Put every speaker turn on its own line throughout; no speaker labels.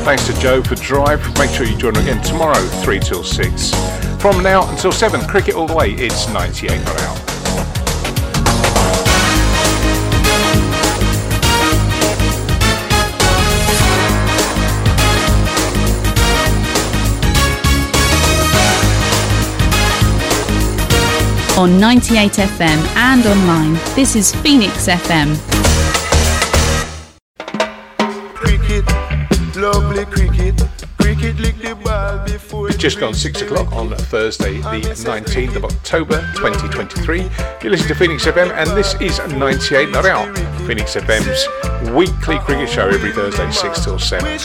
Thanks to Joe for Drive. Make sure you join again tomorrow, 3 till 6. From now until 7, cricket all the way, it's 98 not out.
On 98 FM and online, this is Phoenix FM.
Lovely cricket, lick the ball before.
It's just gone 6 o'clock on Thursday, the 19th of October 2023. You listen to Phoenix FM, and this is 98 Not Out, Phoenix FM's weekly cricket show every Thursday, 6 till 7.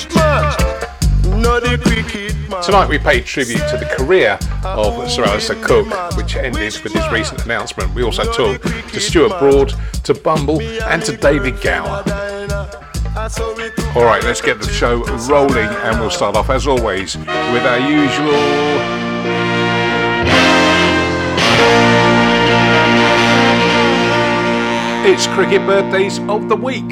Tonight we paid tribute to the career of Sir Alistair Cook, which ended with his recent announcement. We also talked to Stuart Broad, to Bumble, and to David Gower. Alright, let's get the show rolling, and we'll start off as always with our usual It's Cricket Birthdays of the Week.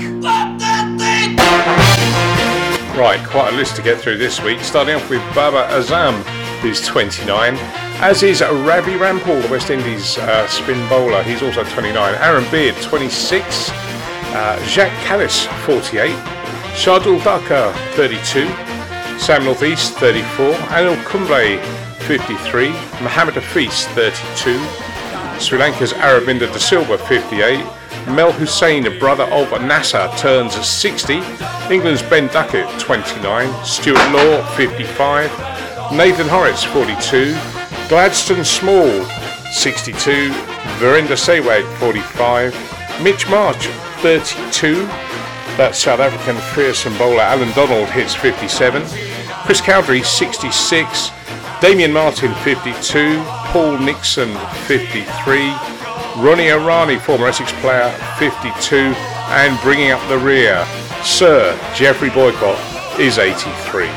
Right, quite a list to get through this week, starting off with Babar Azam, who's 29, as is Ravi Rampal, the West Indies spin bowler, he's also 29, Aaron Beard, 26, Jacques Kallis, 48, Shardul Thakur, 32, Sam Northeast, 34, Anil Kumble, 53, Mohammad Hafiz, 32, Sri Lanka's Aravinda De Silva, 58, Mel Hussain, brother of Nasser, turns 60, England's Ben Duckett, 29, Stuart Law, 55, Nathan Horrocks, 42, Gladstone Small, 62, Virender Sehwag, 45, Mitch Marsh, 32, that South African fearsome bowler Alan Donald hits 57, Chris Cowdery 66, Damien Martin 52, Paul Nixon 53, Ronnie Irani, former Essex player, 52, and bringing up the rear, Sir Geoffrey Boycott is 83.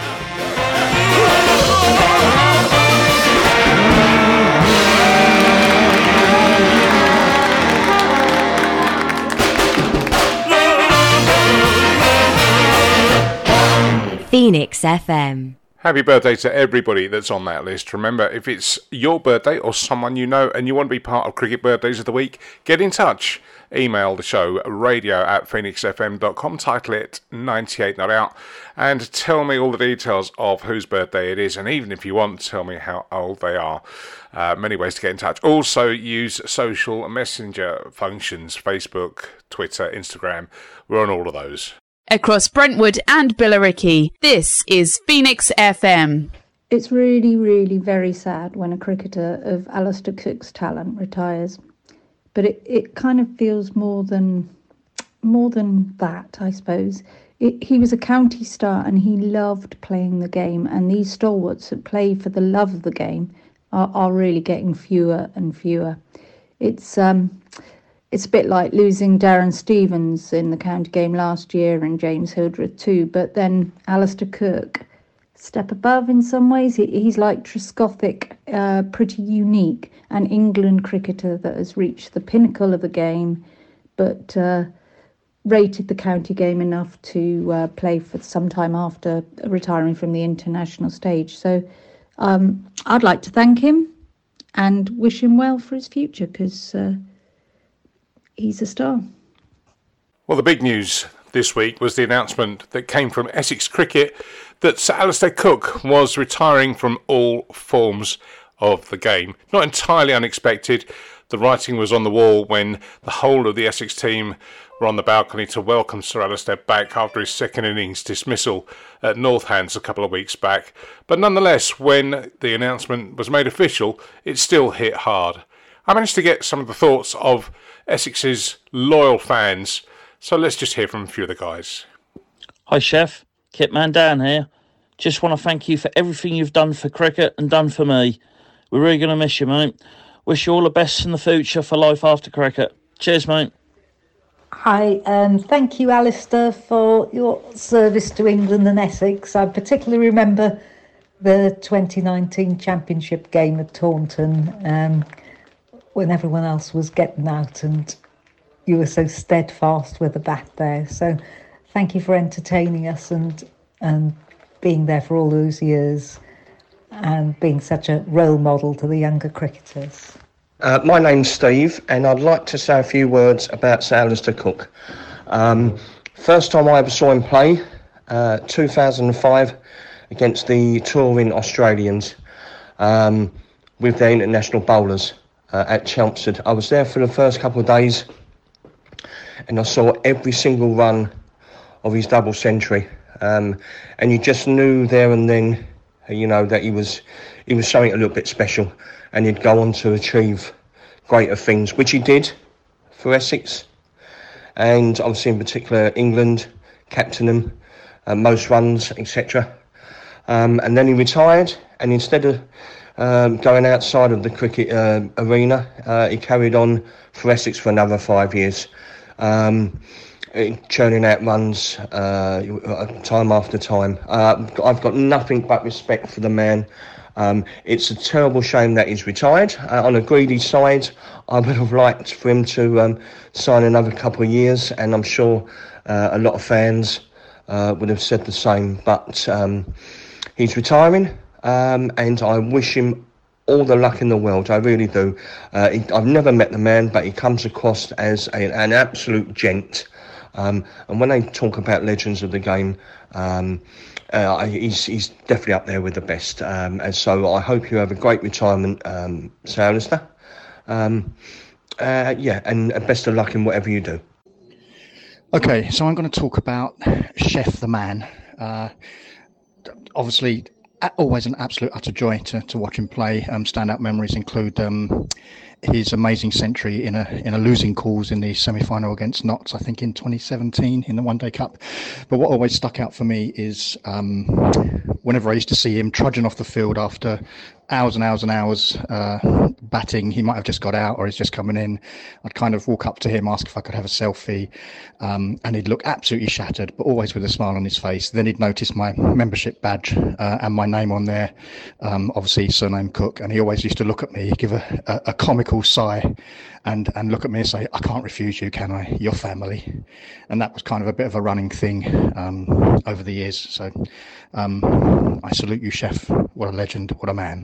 Phoenix FM.
Happy birthday to everybody that's on that list. Remember, if it's your birthday or someone you know and you want to be part of Cricket Birthdays of the Week, get in touch. Email the show, radio@phoenixfm.com, title it 98 Not Out, and tell me all the details of whose birthday it is. And even if you want, tell me how old they are. Many ways to get in touch. Also use social messenger functions, Facebook, Twitter, Instagram. We're on all of those.
Across Brentwood and Billericay, this is Phoenix FM.
It's really, really very sad when a cricketer of Alistair Cook's talent retires. But it kind of feels more than that, I suppose. He was a county star and he loved playing the game. And these stalwarts that play for the love of the game are really getting fewer and fewer. It's a bit like losing Darren Stevens in the county game last year and James Hildreth too. But then Alistair Cook, step above in some ways. He's like Trescothick, pretty unique, an England cricketer that has reached the pinnacle of the game, but rated the county game enough to play for some time after retiring from the international stage. So I'd like to thank him and wish him well for his future, because he's a star.
Well, the big news this week was the announcement that came from Essex Cricket that Sir Alistair Cook was retiring from all forms of the game. Not entirely unexpected. The writing was on the wall when the whole of the Essex team were on the balcony to welcome Sir Alistair back after his second innings dismissal at Northants a couple of weeks back. But nonetheless, when the announcement was made official, it still hit hard. I managed to get some of the thoughts of Essex's loyal fans, so let's just hear from a few of the guys.
Hi Chef, Kitman Dan here. Just want to thank you for everything you've done for cricket and done for me. We're really going to miss you, mate. Wish you all the best in the future for life after cricket. Cheers, mate.
Hi, thank you, Alistair, for your service to England and Essex. I particularly remember the 2019 Championship game at Taunton, when everyone else was getting out and you were so steadfast with the bat there. So thank you for entertaining us and being there for all those years and being such a role model to the younger cricketers.
My name's Steve, and I'd like to say a few words about Sir Alistair Cook. First time I ever saw him play, 2005, against the touring Australians with their international bowlers at Chelmsford. I was there for the first couple of days, and I saw every single run of his double century, and you just knew there and then, that he was something a little bit special, and he'd go on to achieve greater things, which he did for Essex, and obviously in particular England, captain them, most runs, etc. And then he retired, and instead of going outside of the cricket arena, he carried on for Essex for another 5 years, churning out runs time after time. I've got nothing but respect for the man. It's a terrible shame that he's retired. On a greedy side, I would have liked for him to sign another couple of years, and I'm sure a lot of fans would have said the same. But he's retiring, and I wish him all the luck in the world. I really do. I've never met the man, but he comes across as an absolute gent. And when they talk about legends of the game, he's definitely up there with the best. And so I hope you have a great retirement, Sir Alistair. And best of luck in whatever you do.
Okay, so I'm going to talk about Chef the Man. Obviously, always an absolute utter joy to watch him play. Standout memories include his amazing century in a losing cause in the semi-final against Notts, I think in 2017 in the One Day Cup. But what always stuck out for me is whenever I used to see him trudging off the field after hours and hours and hours batting, he might have just got out or he's just coming in, I'd kind of walk up to him, ask if I could have a selfie, and he'd look absolutely shattered, but always with a smile on his face. Then he'd notice my membership badge and my name on there, obviously surname Cook, and he always used to look at me, give a comical sigh, and look at me and say, "I can't refuse you, can I? You're family." And that was kind of a bit of a running thing over the years. So I salute you, Chef. What a legend, what a man.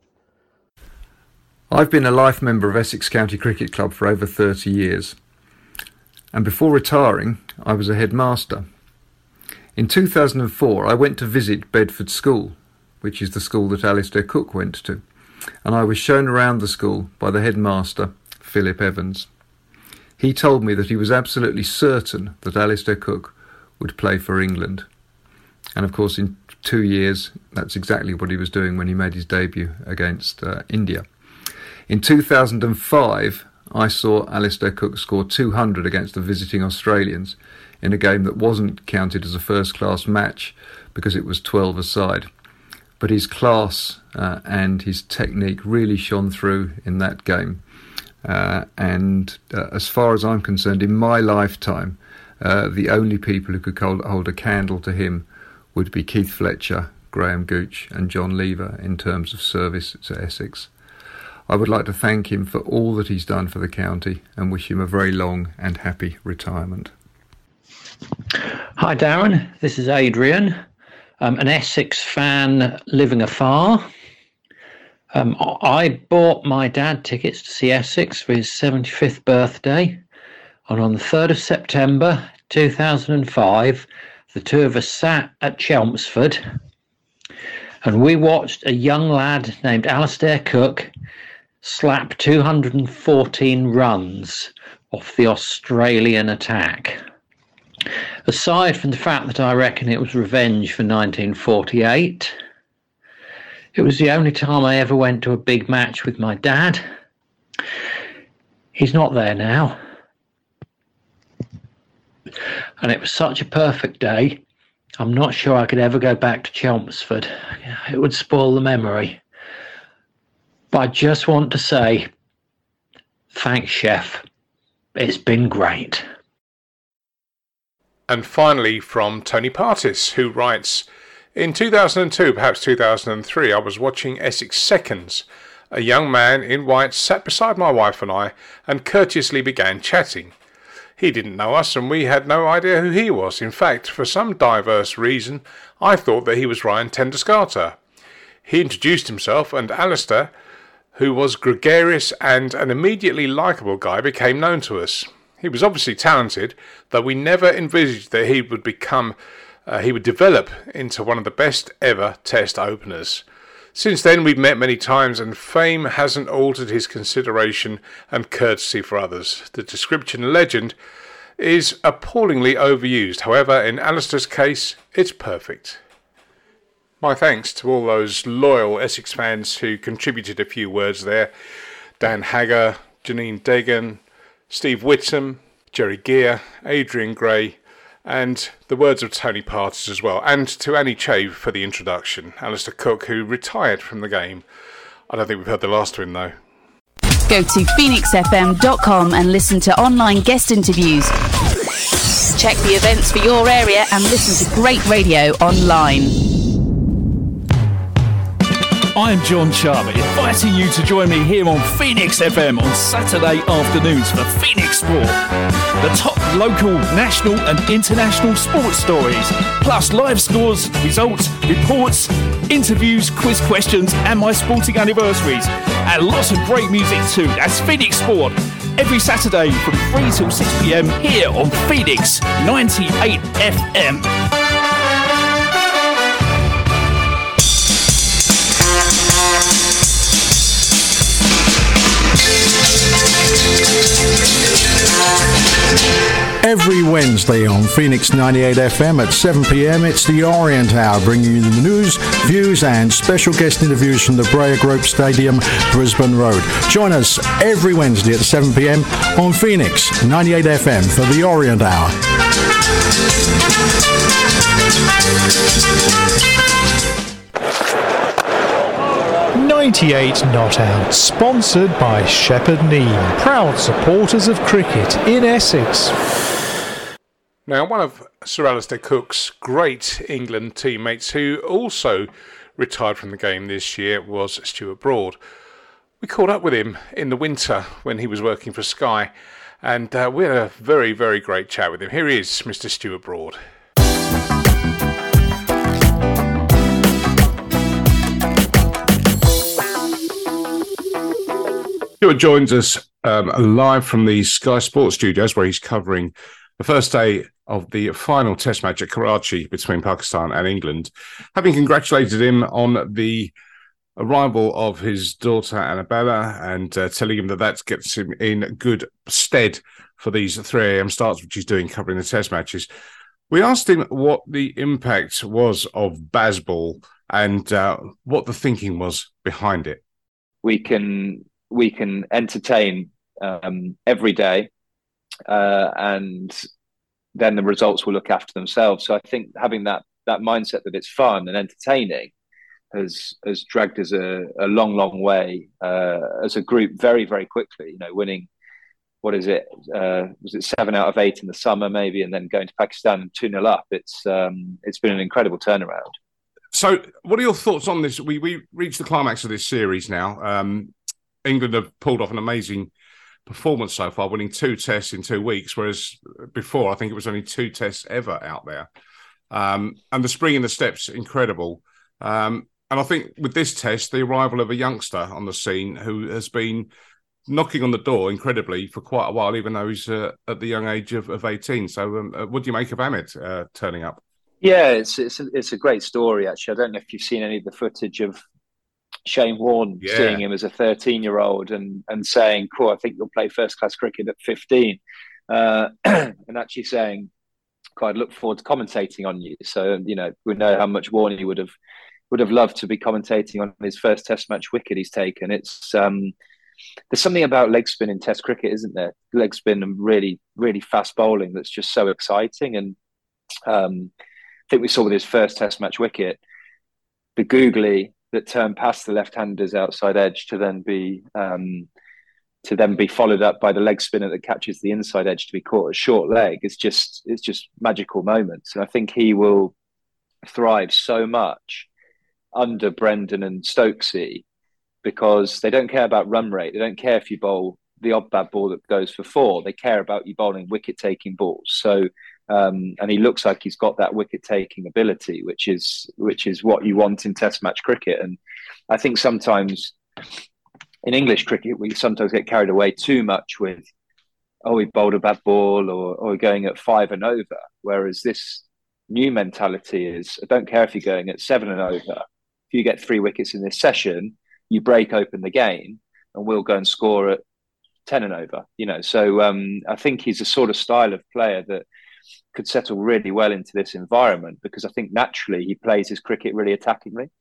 I've been a life member of Essex County Cricket Club for over 30 years, and before retiring I was a headmaster. In 2004 I went to visit Bedford School, which is the school that Alistair Cook went to, and I was shown around the school by the headmaster, Philip Evans. He told me that he was absolutely certain that Alistair Cook would play for England, and of course in 2 years that's exactly what he was doing when he made his debut against India. In 2005, I saw Alistair Cook score 200 against the visiting Australians in a game that wasn't counted as a first-class match because it was 12 aside. But his class and his technique really shone through in that game. And as far as I'm concerned, in my lifetime, the only people who could hold a candle to him would be Keith Fletcher, Graham Gooch and John Lever in terms of service to Essex. I would like to thank him for all that he's done for the county and wish him a very long and happy retirement.
Hi Darren, this is Adrian, an Essex fan living afar. I bought my dad tickets to see Essex for his 75th birthday, and on the 3rd of September 2005 the two of us sat at Chelmsford and we watched a young lad named Alistair Cook slap 214 runs off the Australian attack. Aside from the fact that I reckon it was revenge for 1948, it was the only time I ever went to a big match with my dad. He's not there now. And it was such a perfect day, I'm not sure I could ever go back to Chelmsford. It would spoil the memory. But I just want to say, thanks, Chef. It's been great.
And finally from Tony Partis, who writes, in 2002, perhaps 2003, I was watching Essex Seconds. A young man in white sat beside my wife and I and courteously began chatting. He didn't know us and we had no idea who he was. In fact, for some diverse reason, I thought that he was Ryan Tendescarter. He introduced himself and Alistair, who was gregarious and an immediately likeable guy, became known to us. He was obviously talented, though we never envisaged that he would develop into one of the best ever Test openers. Since then we've met many times and fame hasn't altered his consideration and courtesy for others. The description legend is appallingly overused. However, in Alistair's case, it's perfect. My thanks to all those loyal Essex fans who contributed a few words there. Dan Hagger, Janine Degan, Steve Whittam, Jerry Gear, Adrian Gray, and the words of Tony Partis as well, and to Annie Chave for the introduction. Alistair Cook, who retired from the game. I don't think we've heard the last of him though.
Go to phoenixfm.com and listen to online guest interviews. Check the events for your area and listen to great radio online.
I'm John Charmer, inviting you to join me here on Phoenix FM on Saturday afternoons for Phoenix Sport. The top local, national and international sports stories, plus live scores, results, reports, interviews, quiz questions and my sporting anniversaries. And lots of great music too. That's Phoenix Sport. Every Saturday from 3 till 6 p.m. here on Phoenix 98 FM.
Every Wednesday on Phoenix 98 FM at 7 p.m, it's the Orient Hour, bringing you the news, views and special guest interviews from the Breyer Group Stadium, Brisbane Road. Join us every Wednesday at 7 p.m. on Phoenix 98 FM for the Orient Hour.
98 Not Out, sponsored by Shepherd Neame, proud supporters of cricket in Essex.
Now, one of Sir Alistair Cook's great England teammates who also retired from the game this year was Stuart Broad. We caught up with him in the winter when he was working for Sky, and we had a very, very great chat with him. Here he is, Mr. Stuart Broad. Stuart joins us live from the Sky Sports studios where he's covering the first day of the final test match at Karachi between Pakistan and England. Having congratulated him on the arrival of his daughter Annabella and telling him that gets him in good stead for these 3 a.m. starts, which he's doing covering the test matches, we asked him what the impact was of Bazball and what the thinking was behind it.
We can entertain every day, and then the results will look after themselves. So I think having that mindset that it's fun and entertaining has dragged us a long way as a group very, very quickly. You know, winning, what is it? Was it 7 out of 8 in the summer maybe, and then going to Pakistan 2-0 up? It's been an incredible turnaround.
So what are your thoughts on this? We reached the climax of this series now. England have pulled off an amazing performance so far, winning 2 tests in 2 weeks, whereas before I think it was only 2 tests ever out there. And the spring in the steps, incredible. And I think with this test, the arrival of a youngster on the scene who has been knocking on the door incredibly for quite a while, even though he's at the young age of 18. So what do you make of Ahmed turning up?
Yeah, it's a great story, actually. I don't know if you've seen any of the footage of Shane Warne seeing him as a 13-year-old and saying, cool, I think you'll play first-class cricket at 15. And actually saying, cool, I'd look forward to commentating on you. So, you know, we know how much Warne would have loved to be commentating on his first Test match wicket he's taken. It's there's something about leg spin in Test cricket, isn't there? Leg spin and really, really fast bowling that's just so exciting. And I think we saw with his first Test match wicket, the googly that turned past the left-hander's outside edge to then be followed up by the leg spinner that catches the inside edge to be caught at short leg. It's just magical moments, and I think he will thrive so much under Brendan and Stokesy because they don't care about run rate. They don't care if you bowl the odd bad ball that goes for 4. They care about you bowling wicket-taking balls. So, and he looks like he's got that wicket-taking ability, which is what you want in Test match cricket. And I think sometimes in English cricket, we sometimes get carried away too much with, we bowled a bad ball, or we're going at 5 and over. Whereas this new mentality is, I don't care if you're going at 7 and over. If you get 3 wickets in this session, you break open the game, and we'll go and score at 10 and over. So I think he's a sort of style of player that could settle really well into this environment, because I think naturally he plays his cricket really attackingly.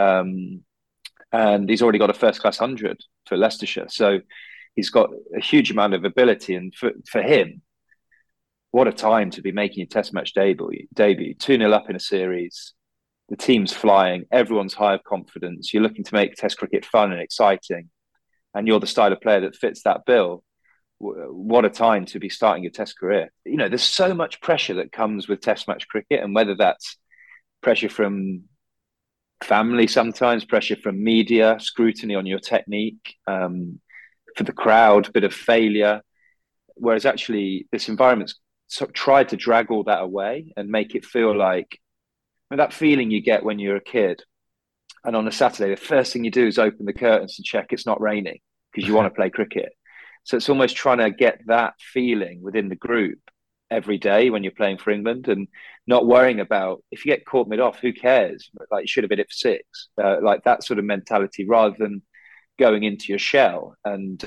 And he's already got a first-class 100 for Leicestershire. So he's got a huge amount of ability. And for him, what a time to be making a Test match debut. 2-0 up in a series. The team's flying. Everyone's high of confidence. You're looking to make Test cricket fun and exciting. And you're the style of player that fits that bill. What a time to be starting your Test career. There's so much pressure that comes with Test match cricket, and whether that's pressure from family sometimes, pressure from media, scrutiny on your technique, for the crowd, bit of failure. Whereas actually this environment's sort of tried to drag all that away and make it feel like that feeling you get when you're a kid. And on a Saturday, the first thing you do is open the curtains and check it's not raining because you want to play cricket. So it's almost trying to get that feeling within the group every day when you're playing for England, and not worrying about if you get caught mid-off, who cares? Like, you should have hit it for 6. Like that sort of mentality, rather than going into your shell. And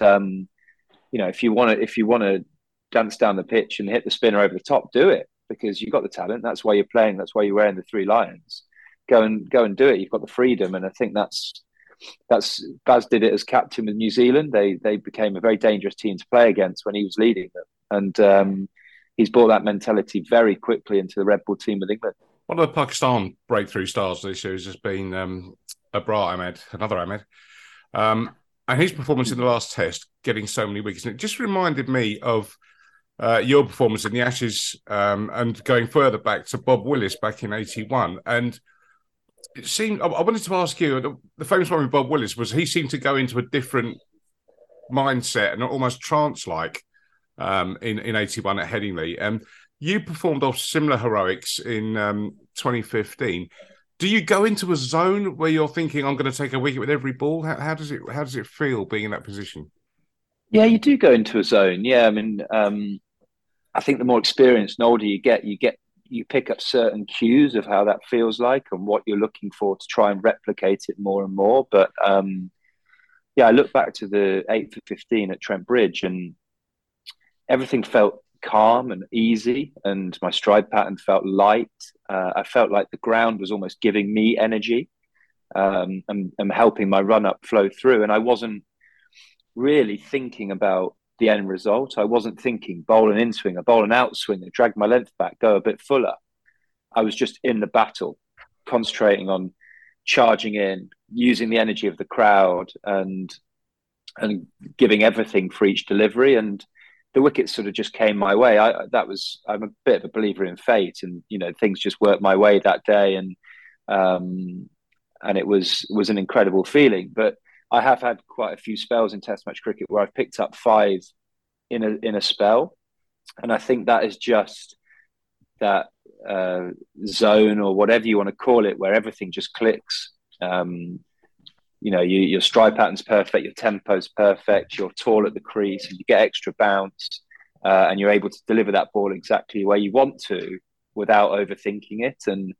if you want to dance down the pitch and hit the spinner over the top, do it, because you've got the talent. That's why you're playing. That's why you're wearing the 3 lions. Go and do it. You've got the freedom, and I think that's Baz did it as captain with New Zealand. They became a very dangerous team to play against when he was leading them, and he's brought that mentality very quickly into the Red Bull team with England.
One of the Pakistan breakthrough stars this year has just been Abrar Ahmed, another Ahmed, and his performance in the last Test, getting so many wickets. And it just reminded me of your performance in the Ashes, and going further back to Bob Willis back in '81. And it seemed, I wanted to ask you, the famous one with Bob Willis was he seemed to go into a different mindset and almost trance-like in '81 at Headingley. And you performed off similar heroics in 2015. Do you go into a zone where you're thinking, I'm going to take a wicket with every ball? How does it feel being in that position?
Yeah, you do go into a zone. Yeah, I mean, I think the more experienced and older you pick up certain cues of how that feels like and what you're looking for to try and replicate it more and more. But I look back to the 8 for 15 at Trent Bridge, and everything felt calm and easy, and my stride pattern felt light. I felt like the ground was almost giving me energy, and helping my run up flow through. And I wasn't really thinking about the end result. I wasn't thinking bowl an in swing, bowl an out swing, drag my length back, go a bit fuller. I was just in the battle, concentrating on charging in, using the energy of the crowd, and giving everything for each delivery. And the wickets sort of just came my way. I'm a bit of a believer in fate, and things just worked my way that day, and it was an incredible feeling. But I have had quite a few spells in Test match cricket where I've picked up 5 in a spell, and I think that is just that zone, or whatever you want to call it, where everything just clicks. Your stride pattern's perfect, your tempo's perfect, you're tall at the crease, and you get extra bounce, and you're able to deliver that ball exactly where you want to without overthinking it. And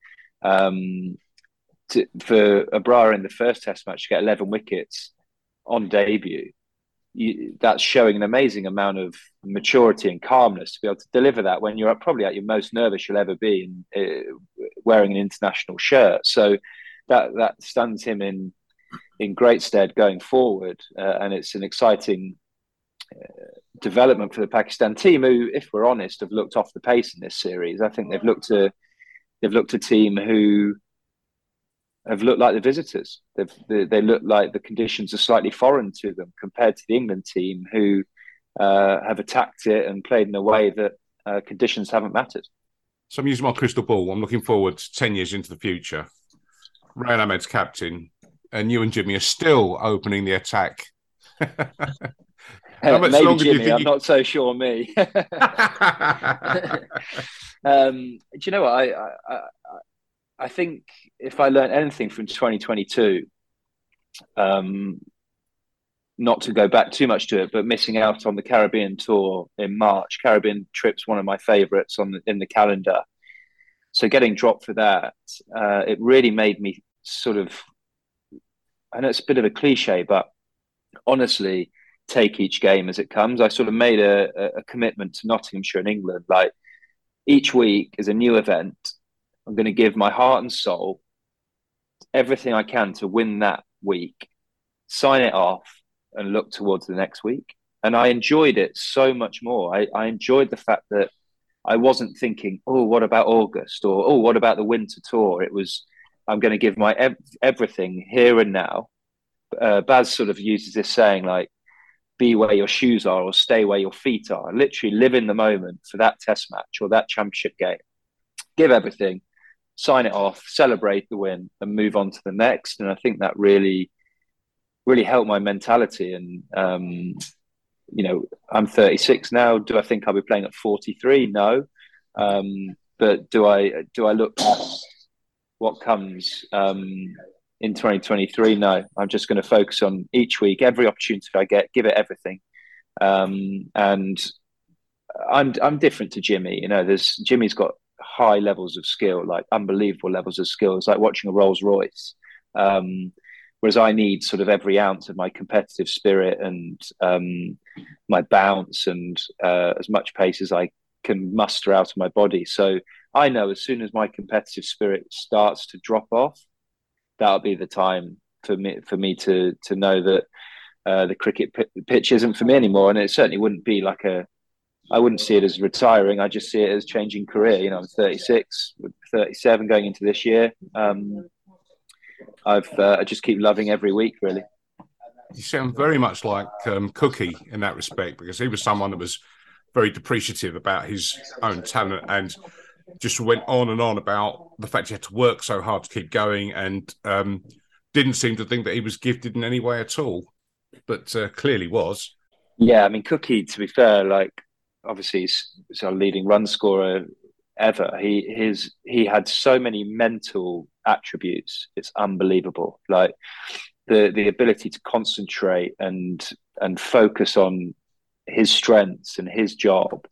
for Abrar in the first Test match to get 11 wickets on debut, that's showing an amazing amount of maturity and calmness to be able to deliver that when you're probably at your most nervous you'll ever be, wearing an international shirt. So that stands him in great stead going forward, and it's an exciting development for the Pakistan team, who, if we're honest, have looked off the pace in this series. I think they've looked a team who have looked like the visitors. They look like the conditions are slightly foreign to them compared to the England team, who have attacked it and played in a way that conditions haven't mattered.
So I'm using my crystal ball. I'm looking forward to 10 years into the future. Rehan Ahmed's captain, and you and Jimmy are still opening the attack. How much
Maybe
longer
Jimmy,
do you think?
I'm not so sure. Me. Do you know what I think? If I learned anything from 2022, not to go back too much to it, but missing out on the Caribbean tour in March. Caribbean trip's one of my favourites in the calendar. So getting dropped for that, it really made me sort of, I know it's a bit of a cliche, but honestly, take each game as it comes. I sort of made a commitment to Nottinghamshire in England. Like, each week is a new event. I'm going to give my heart and soul, everything I can to win that week, sign it off, and look towards the next week. And I enjoyed it so much more. I enjoyed the fact that I wasn't thinking, oh, what about August? Or, oh, what about the winter tour? It was, I'm going to give my everything here and now. Baz sort of uses this saying, like, be where your shoes are or stay where your feet are. Literally live in the moment for that test match or that championship game. Give everything, sign it off, celebrate the win, and move on to the next. And I think that really helped my mentality. And I'm 36 now. Do I think I'll be playing at 43? No. But do I look past what comes in 2023? No. I'm just going to focus on each week, every opportunity I get, give it everything. And I'm different to Jimmy. Jimmy's got high levels of skill, like unbelievable levels of skill. It's like watching a Rolls Royce. Whereas I need sort of every ounce of my competitive spirit and my bounce and as much pace as I can muster out of my body. So I know as soon as my competitive spirit starts to drop off, that'll be the time for me to know that the cricket pitch isn't for me anymore. And it certainly wouldn't be like I wouldn't see it as retiring. I just see it as changing career. I'm 36, 37 going into this year. I just keep loving every week, really.
You sound very much like Cookie in that respect, because he was someone that was very depreciative about his own talent and just went on and on about the fact he had to work so hard to keep going, and didn't seem to think that he was gifted in any way at all, but clearly was.
Yeah, I mean, Cookie, to be fair, like, obviously he's our leading run scorer ever. He had so many mental attributes. It's unbelievable. Like the ability to concentrate and focus on his strengths and his job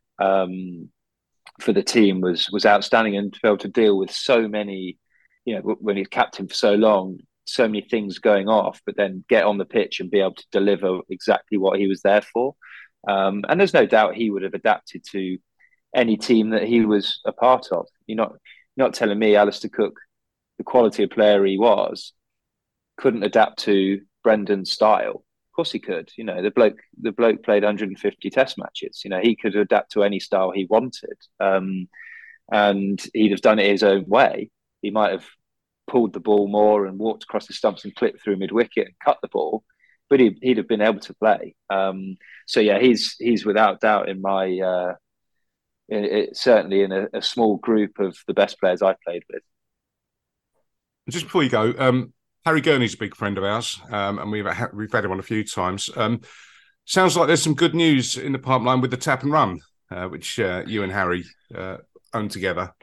for the team was outstanding, and to be able to deal with so many, when he's captain for so long, so many things going off, but then get on the pitch and be able to deliver exactly what he was there for. And there's no doubt he would have adapted to any team that he was a part of. You're not telling me Alistair Cook, the quality of player he was, couldn't adapt to Brendan's style. Of course he could. The bloke played 150 test matches. He could adapt to any style he wanted. And he'd have done it his own way. He might have pulled the ball more and walked across the stumps and clipped through mid-wicket and cut the ball, but he'd have been able to play. So yeah, he's without doubt in my certainly in a small group of the best players I've played with.
Just before you go, Harry Gurney's a big friend of ours, and we've had him on a few times. Sounds like there's some good news in the pipeline with the Tap and Run, which you and Harry own together.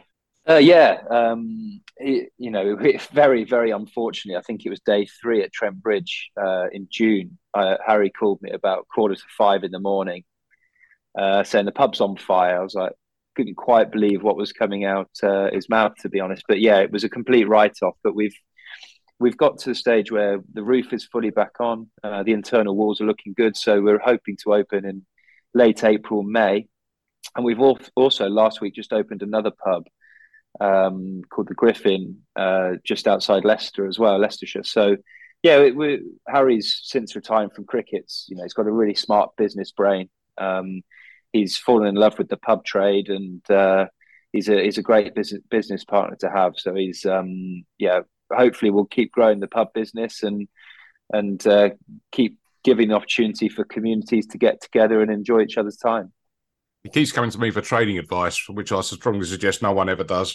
Very, very unfortunately, I think it was day 3 at Trent Bridge in June. Harry called me about 4:45 in the morning, saying the pub's on fire. I was like, couldn't quite believe what was coming out his mouth, to be honest. But yeah, it was a complete write-off. But we've got to the stage where the roof is fully back on. The internal walls are looking good, so we're hoping to open in late April, May. And we've also last week just opened another pub called the Griffin, just outside Leicester as well, Leicestershire. So yeah, Harry's since retiring from cricket, he's got a really smart business brain. He's fallen in love with the pub trade, and he's a great business partner to have. So he's hopefully we'll keep growing the pub business and keep giving the opportunity for communities to get together and enjoy each other's time. He keeps coming to me for trading advice, which I strongly suggest no one ever does.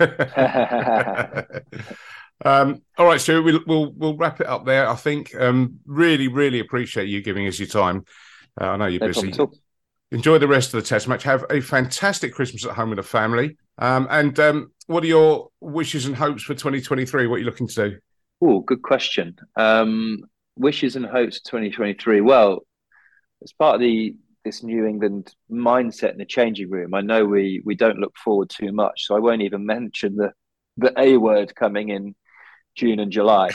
All right, Stuart, we'll wrap it up there, I think. Really, really appreciate you giving us your time. I know you're
No
busy.
problem at all.
Enjoy the rest of the Test match. Have a fantastic Christmas at home with the family. And what are your wishes and hopes for 2023? What are you looking to do?
Oh, good question. Wishes and hopes for 2023. Well, as part of this New England mindset in the changing room, I know we don't look forward too much, so I won't even mention the A word coming in June and July.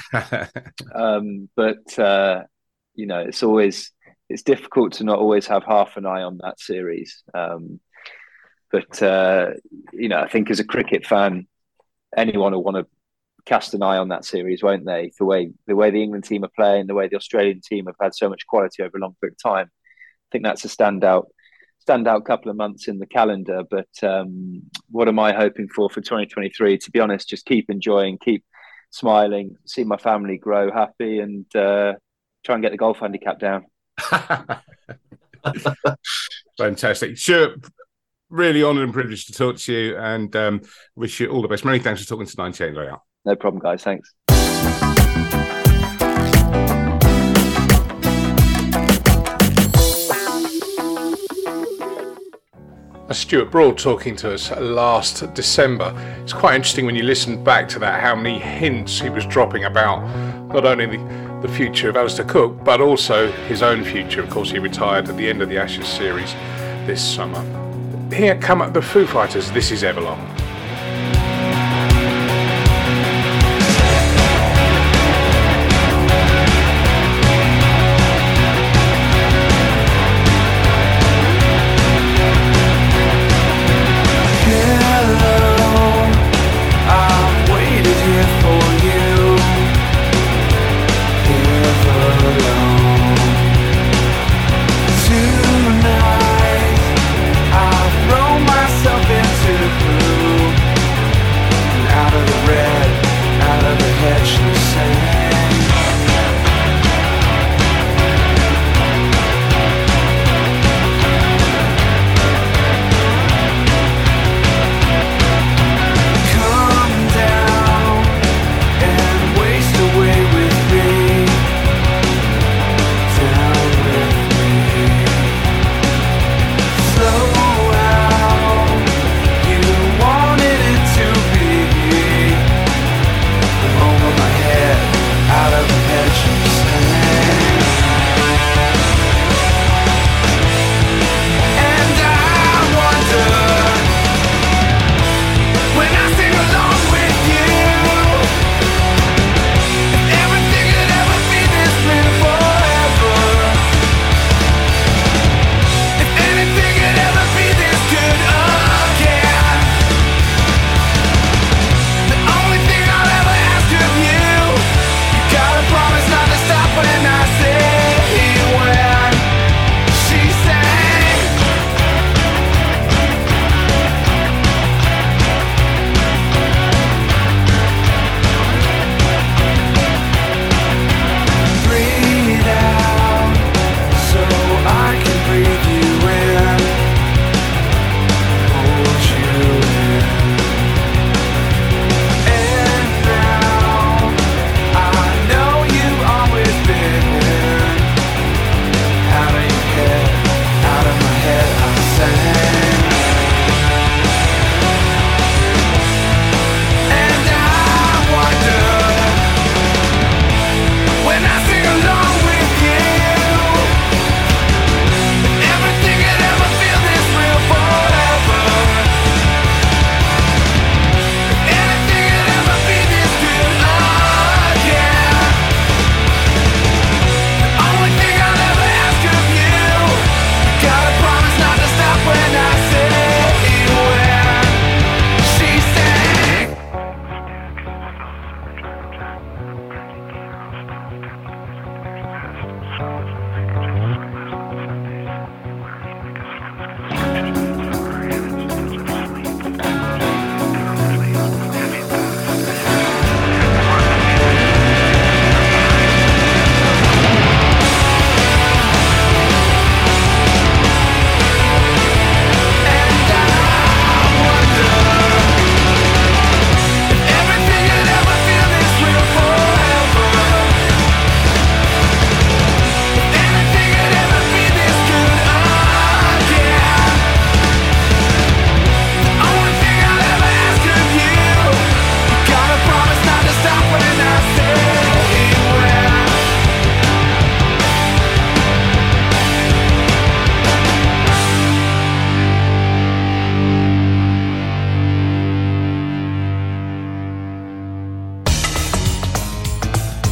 But you know, it's difficult to not always have half an eye on that series. But you know, I think as a cricket fan, anyone will want to cast an eye on that series, won't they? The way the England team are playing, the way the Australian team have had so much quality over a long period of time. I think that's a standout couple of months in the calendar. But what am I hoping for 2023? To be honest, just keep enjoying, keep smiling, see my family grow happy, and try and get the golf handicap down.
Fantastic. Sure. Really honoured and privileged to talk to you, and wish you all the best. Many thanks for talking to 98 Layout.
No problem, guys. Thanks.
Stuart Broad talking to us last December. It's quite interesting when you listen back to that, how many hints he was dropping about not only the future of Alistair Cook, but also his own future. Of course, he retired at the end of the Ashes series this summer. Here come the Foo Fighters. This is Everlong.
Tonight, I'll throw myself into blue.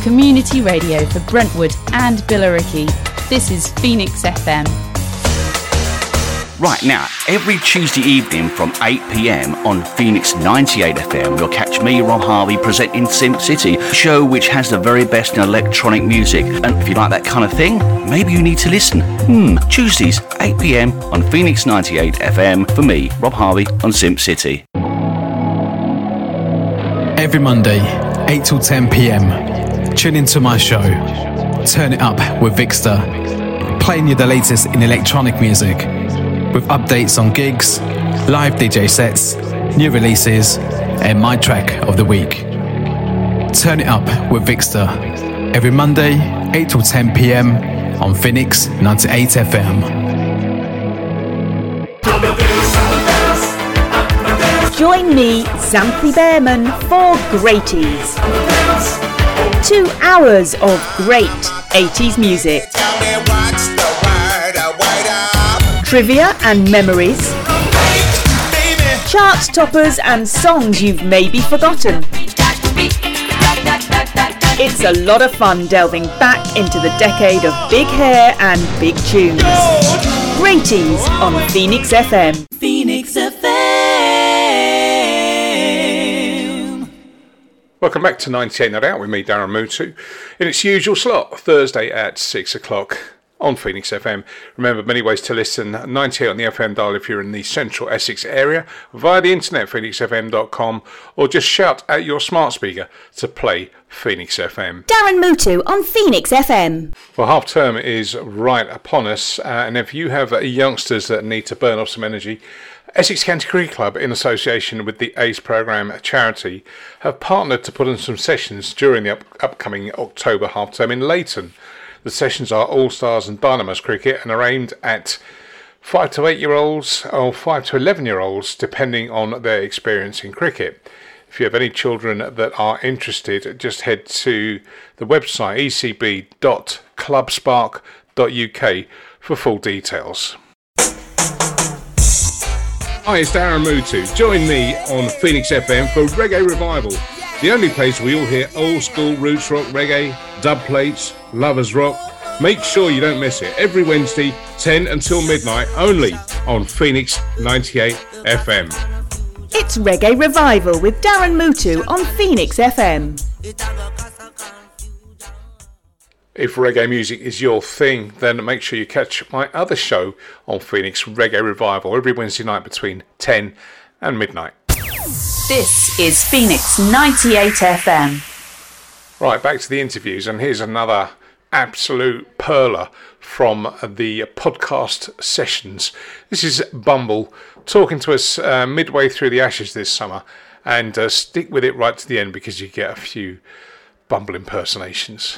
community radio for Brentwood and Billericay. This is Phoenix FM.
Right now, every Tuesday evening from 8 p.m. on Phoenix 98 FM, you'll catch me, Rob Harvey, presenting Simp City, a show which has the very best in electronic music. And if you like that kind of thing, maybe you need to listen. Tuesdays, 8 p.m. on Phoenix 98 FM for me, Rob Harvey, on Simp City.
Every Monday, 8 till 10 p.m, tune into my show, Turn It Up with Vixter, playing you the latest in electronic music, with updates on gigs, live DJ sets, new releases, and my track of the week. Turn It Up with Vixter, every Monday, 8 till 10 p.m. on Phoenix 98 FM.
Join me, Xanthi Behrman, for Greaties. 2 hours of great 80s music. Trivia and memories. Chart toppers and songs you've maybe forgotten. It's a lot of fun delving back into the decade of big hair and big tunes. Greaties on Phoenix FM.
Phoenix FM.
Welcome back to 98 Not Out with me, Darren Mutu, in its usual slot, Thursday at 6 o'clock on Phoenix FM. Remember, many ways to listen, 98 on the FM dial if you're in the central Essex area, via the internet, phoenixfm.com, or just shout at your smart speaker to play Phoenix FM.
Darren Mutu on Phoenix FM.
Well, half term is right upon us, and if you have youngsters that need to burn off some energy, Essex County Cricket Club, in association with the ACE Programme charity, have partnered to put on some sessions during the upcoming October half term in Leighton. The sessions are All-Stars and Dynamos cricket and are aimed at 5 to 8-year-olds or 5 to 11-year-olds, depending on their experience in cricket. If you have any children that are interested, just head to the website ecb.clubspark.uk for full details. Hi, it's Darren Mutu. Join me on Phoenix FM for Reggae Revival, the only place we all hear old school roots rock reggae, dub plates, lovers rock. Make sure you don't miss it. Every Wednesday, 10 until midnight, only on Phoenix 98 FM.
It's Reggae Revival with Darren Mutu on Phoenix FM.
If reggae music is your thing, then make sure you catch my other show on Phoenix, Reggae Revival, every Wednesday night between 10 and midnight.
This is Phoenix 98 FM.
Right, back to the interviews, and here's another absolute perler from the podcast sessions. This is Bumble talking to us midway through the Ashes this summer, and stick with it right to the end because you get a few Bumble impersonations.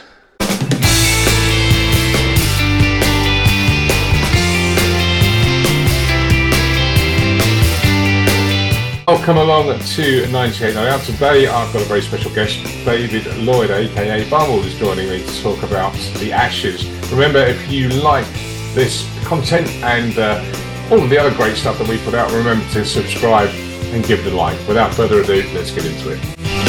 Welcome along to 98 Now. Today I've got a very special guest, David Lloyd, aka Bumble, is joining me to talk about the Ashes. Remember, if you like this content and all of the other great stuff that we put out, remember to subscribe and give it a like. Without further ado, let's get into it.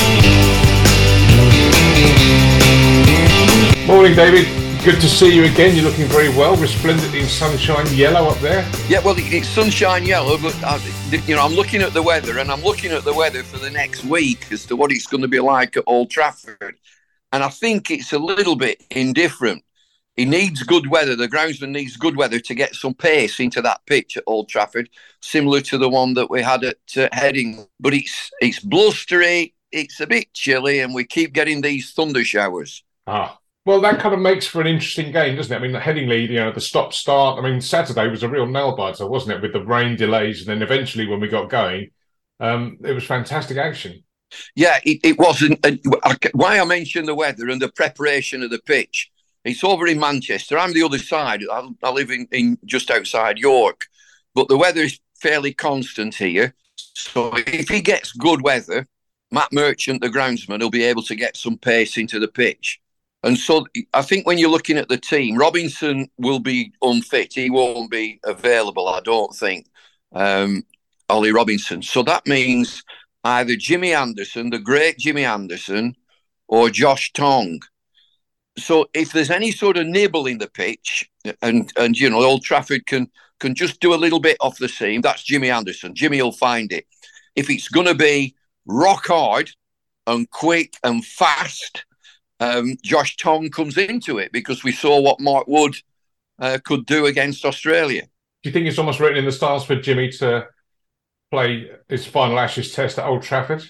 Morning, David. Good to see you again. You're looking very well, resplendent in sunshine yellow up there.
Yeah, well, it's sunshine yellow, but I'm looking at the weather, and I'm looking at the weather for the next week as to what it's going to be like at Old Trafford. And I think it's a little bit indifferent. He needs good weather. The groundsman needs good weather to get some pace into that pitch at Old Trafford, similar to the one that we had at Headingley. But it's blustery, it's a bit chilly, and we keep getting these thunder showers.
Well, that kind of makes for an interesting game, doesn't it? I mean, Headingley, the stop-start. I mean, Saturday was a real nail-biter, wasn't it, with the rain delays, and then eventually when we got going, it was fantastic action.
Yeah, it wasn't. Why I mentioned the weather and the preparation of the pitch, it's over in Manchester. I'm the other side. I live in just outside York, but the weather is fairly constant here. So if he gets good weather, Matt Merchant, the groundsman, will be able to get some pace into the pitch. And so I think when you're looking at the team, Robinson will be unfit. He won't be available, I don't think, Ollie Robinson. So that means either Jimmy Anderson, the great Jimmy Anderson, or Josh Tong. So if there's any sort of nibble in the pitch, and Old Trafford can just do a little bit off the seam, that's Jimmy Anderson. Jimmy will find it. If it's going to be rock hard and quick and fast, Josh Tongue comes into it, because we saw what Mark Wood could do against Australia.
Do you think it's almost written in the stars for Jimmy to play his final Ashes test at Old Trafford?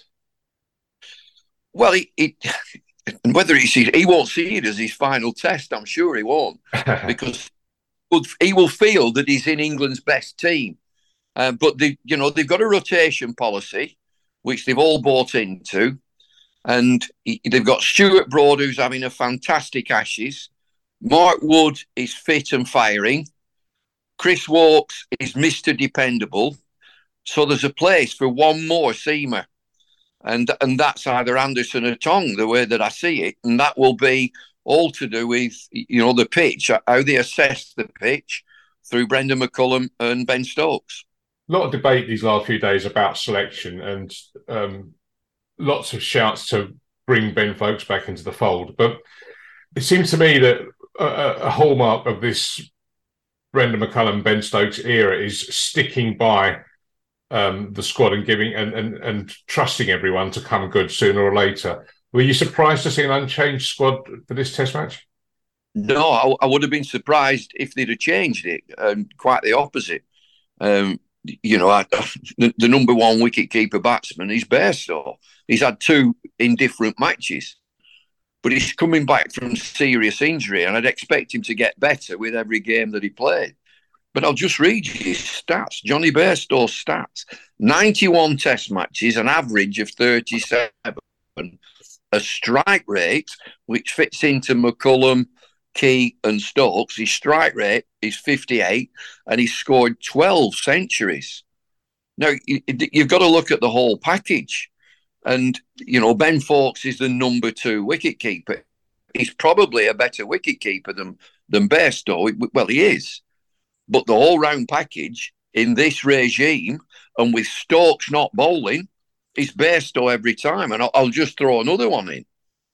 Well, whether he won't see it as his final test, I'm sure he won't, because he will feel that he's in England's best team. But they've got a rotation policy, which they've all bought into, and they've got Stuart Broad, who's having a fantastic Ashes. Mark Wood is fit and firing. Chris Woakes is Mr. Dependable. So there's a place for one more seamer. And that's either Anderson or Tongue, the way that I see it. And that will be all to do with, the pitch, how they assess the pitch through Brendan McCullum and Ben Stokes.
A lot of debate these last few days about selection, and lots of shouts to bring Ben Foakes back into the fold. But it seems to me that a hallmark of this Brendan McCullum, Ben Stokes era is sticking by the squad and giving and trusting everyone to come good sooner or later. Were you surprised to see an unchanged squad for this Test match?
No, I would have been surprised if they'd have changed it. Quite the opposite. The number one wicket-keeper batsman is Bairstow. He's had 2 in different matches, but he's coming back from serious injury, and I'd expect him to get better with every game that he played. But I'll just read you his stats. Johnny Bairstow's stats. 91 Test matches, an average of 37. A strike rate, which fits into McCullum, Key and Stokes. His strike rate is 58, and he's scored 12 centuries. Now, you've got to look at the whole package. And, Ben Foakes is the number 2 wicketkeeper. He's probably a better wicketkeeper than Bairstow. Well, he is. But the whole-round package in this regime, and with Stokes not bowling, is Bairstow every time. And I'll just throw another one in.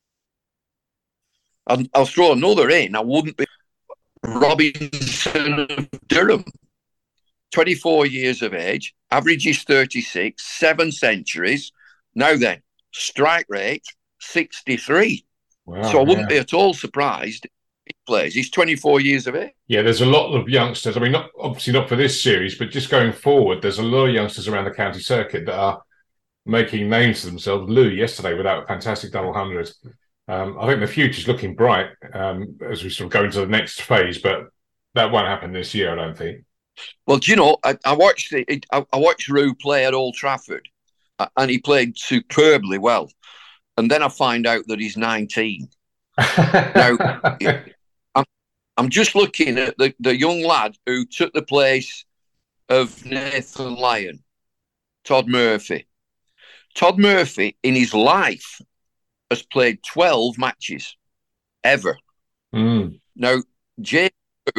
I'll throw another in. I wouldn't be Robinson of Durham. 24 years of age, average is 36, 7 centuries. Now then, strike rate, 63. Wow, so I wouldn't be at all surprised he plays. He's 24 years of age.
Yeah, there's a lot of youngsters. I mean, obviously not for this series, but just going forward, there's a lot of youngsters around the county circuit that are making names for themselves. Lou yesterday with that fantastic double 100. I think the future's looking bright as we sort of go into the next phase, but that won't happen this year, I don't think.
Well, I watched Rue play at Old Trafford, and he played superbly well. And then I find out that he's 19. Now, I'm just looking at the young lad who took the place of Nathan Lyon, Todd Murphy. Todd Murphy, in his life, has played 12 matches, ever. Now, James,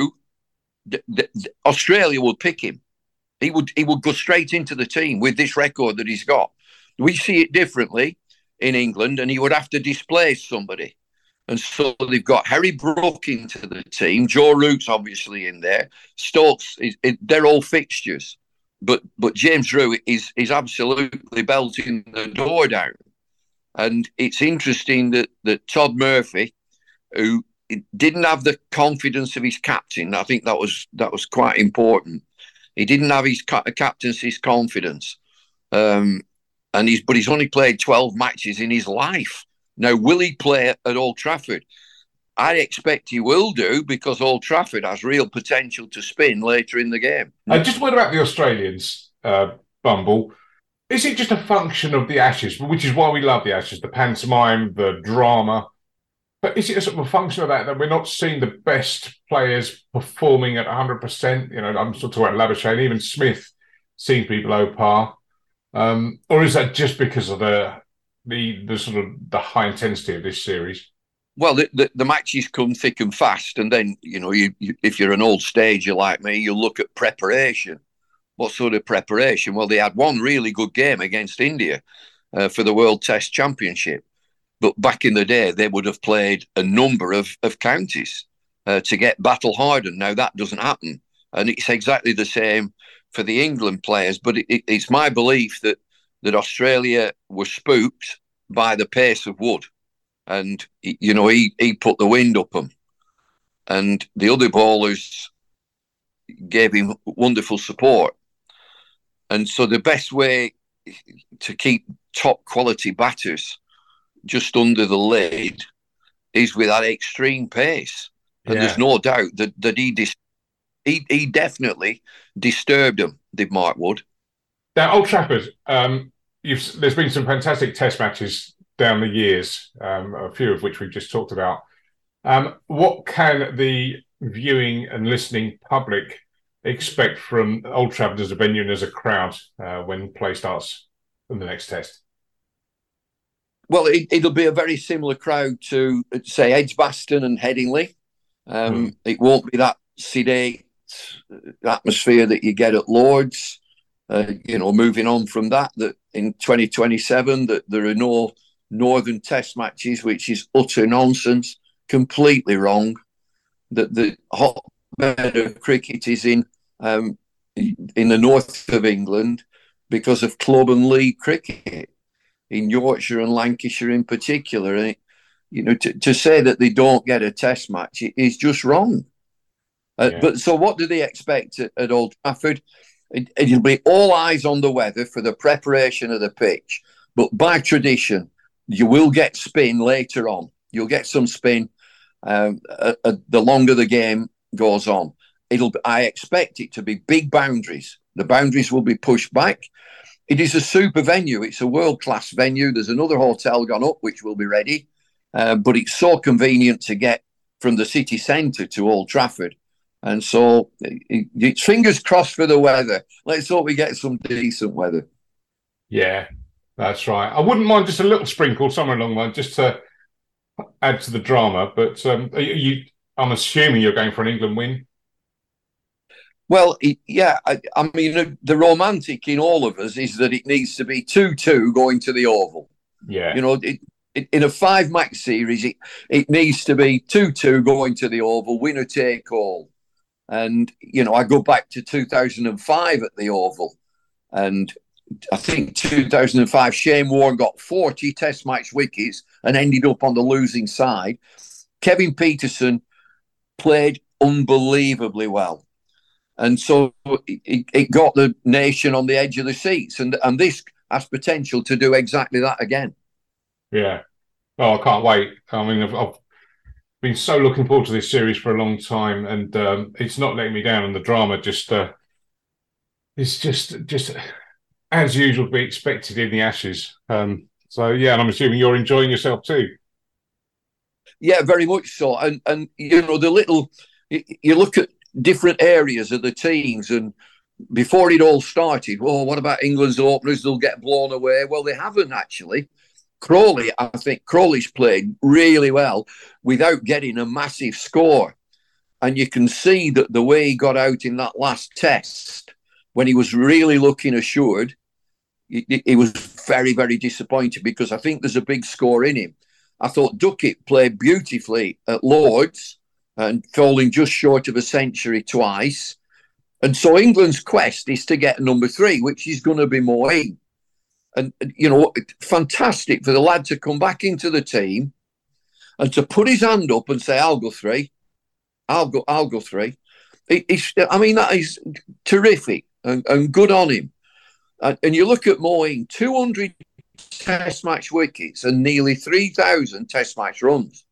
Australia would pick him. He would go straight into the team with this record that he's got. We see it differently in England, and he would have to displace somebody. And so they've got Harry Brook into the team. Joe Root's obviously in there. Stokes, they're all fixtures. But James Root is absolutely belting the door down. And it's interesting that Todd Murphy, who didn't have the confidence of his captain, I think that was quite important. He didn't have his captaincy's confidence. But he's only played 12 matches in his life. Now, will he play at Old Trafford? I expect he will do, because Old Trafford has real potential to spin later in the game.
Just what about the Australians, Bumble? Is it just a function of the Ashes, which is why we love the Ashes, the pantomime, the drama? But is it a sort of a function of that we're not seeing the best players performing at 100%? I'm sort of talking about Labuschagne, even Smith seems to be below par. Or is that just because of the sort of the high intensity of this series?
Well, the matches come thick and fast, and then you if you're an old stager like me, you look at preparation. What sort of preparation? Well, they had one really good game against India for the World Test Championship, But back in the day, they would have played a number of counties to get battle hardened. Now that doesn't happen. And it's exactly the same for the England players. But it's my belief that Australia were spooked by the pace of Wood. And, you know, he put the wind up them. And the other bowlers gave him wonderful support. And so the best way to keep top quality batters just under the lid is with that extreme pace. And there's no doubt that he definitely disturbed them, did Mark Wood.
Now, Old Trafford, there's been some fantastic test matches down the years, a few of which we've just talked about. What can the viewing and listening public expect from Old Trafford as a venue and as a crowd when play starts in the next test?
Well, it'll be a very similar crowd to, say, Edgbaston and Headingley. It won't be that sedate atmosphere that you get at Lord's. You know, moving on from that in 2027, that there are no Northern Test matches, which is utter nonsense, completely wrong. That the hotbed of cricket is in the north of England because of club and league cricket in Yorkshire and Lancashire in particular. And you know, to say that they don't get a Test match is just wrong. But so, what do they expect at Old Trafford? It'll be all eyes on the weather for the preparation of the pitch. But by tradition, you will get spin later on. You'll get some spin the longer the game goes on. I expect it to be big boundaries. The boundaries will be pushed back. It is a super venue. It's a world-class venue. There's another hotel gone up, which will be ready. But it's so convenient to get from the city centre to Old Trafford. And so it's fingers crossed for the weather. Let's hope we get some decent weather.
Yeah, that's right. I wouldn't mind just a little sprinkle somewhere along the line just to add to the drama. But I'm assuming you're going for an England win.
Well, yeah. I mean, the romantic in all of us is that it needs to be 2-2 going to the Oval.
Yeah.
You know, in a 5-match series, it needs to be 2-2 going to the Oval, winner take all. And, you know, I go back to 2005 at the Oval. And I think 2005, Shane Warne got 40 Test match wickets and ended up on the losing side. Kevin Peterson played unbelievably well. And so it got the nation on the edge of the seats. And this has potential to do exactly that again. Yeah.
Oh, I can't wait. I mean, I've been so looking forward to this series for a long time, and it's not letting me down. And the drama it's just as usual to be expected in the Ashes. So yeah, and I'm assuming you're enjoying yourself too.
Yeah, very much so. And you know, you look at different areas of the teams, and before it all started, well, what about England's openers? They'll get blown away. Well, they haven't actually. Crawley, I think Crawley's played really well without getting a massive score. And you can see that the way he got out in that last test, when he was really looking assured, he was very, very disappointed because I think there's a big score in him. I thought Duckett played beautifully at Lord's and falling just short of a century twice. And so England's quest is to get number 3, which is going to be Moeen. And, you know, fantastic for the lad to come back into the team and to put his hand up and say, I'll go 3. I'll go 3. I mean, that is terrific and good on him. And you look at Moeen, 200 Test match wickets and nearly 3,000 Test match runs.